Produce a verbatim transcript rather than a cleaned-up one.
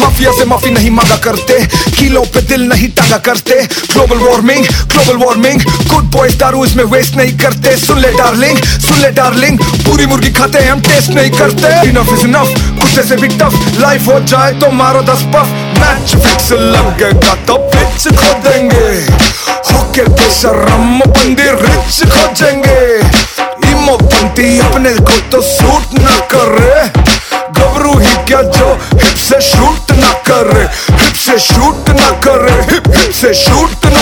Mafia से माफी नहीं मांगा करते, किलों पे दिल नहीं टांगा करते। Global warming global warming, good boys दारू इसमें वेस्ट नहीं करते। सुन ले डार्लिंग सुन ले डार्लिंग, पूरी मुर्गी खाते हैं हम टेस्ट नहीं करते। इनफ इज इनफ, कुत्ते से भी टफ, लाइफ हो जाए तो मारो दस पफ। मैच फिक्स लगेगा तो पिच खोदेंगे, होके बेशरम बंदी रिच खोजेंगे। इमो पंती अपने को तो सूट ना करे, गबरू ही क्या जो हिप से शूट ना करे, हिप से शूट ना करे, हिप हिप से शूट